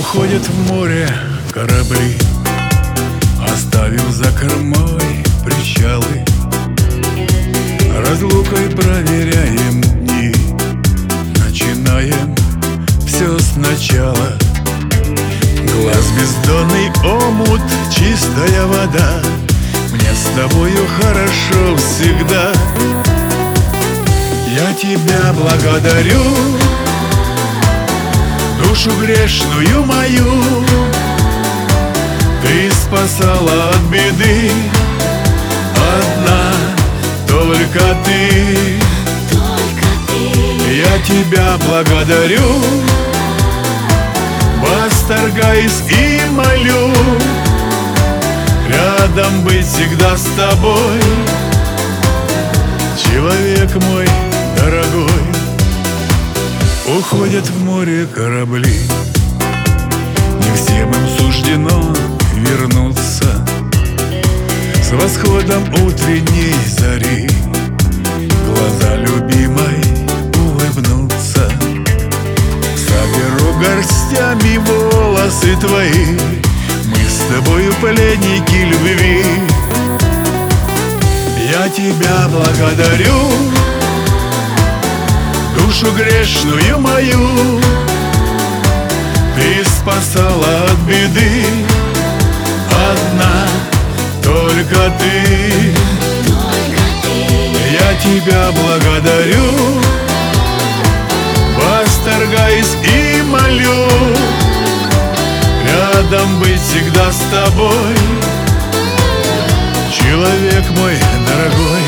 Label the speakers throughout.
Speaker 1: Уходят в море корабли, оставив за кормой причалы. Разлукой проверяем дни, начинаем все сначала. Глаз бездонный омут, чистая вода, мне с тобою хорошо всегда. Я тебя благодарю, душу грешную мою ты спасала от беды. Одна только ты, я тебя благодарю, восторгаюсь и молю рядом быть всегда с тобой, человек мой дорогой. Уходят в море корабли, не всем им суждено вернуться. С восходом утренней зари глаза любимой улыбнутся. Соберу горстями волосы твои, мы с тобою пленники любви. Я тебя благодарю, душу грешную мою ты спасала от беды. Одна только ты, я тебя благодарю, восторгаюсь и молю рядом быть всегда с тобой, человек мой дорогой.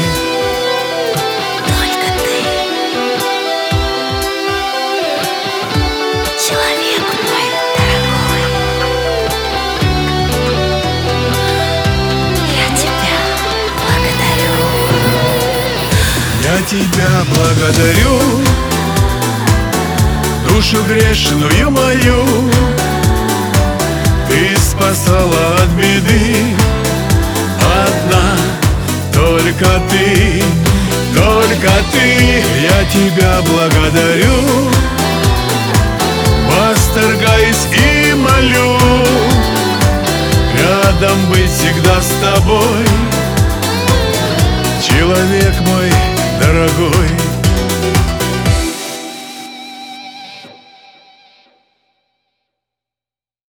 Speaker 1: Я тебя благодарю, душу грешную мою ты спасала от беды. Одна только ты, я тебя благодарю, восторгаюсь и молю рядом быть всегда с тобой,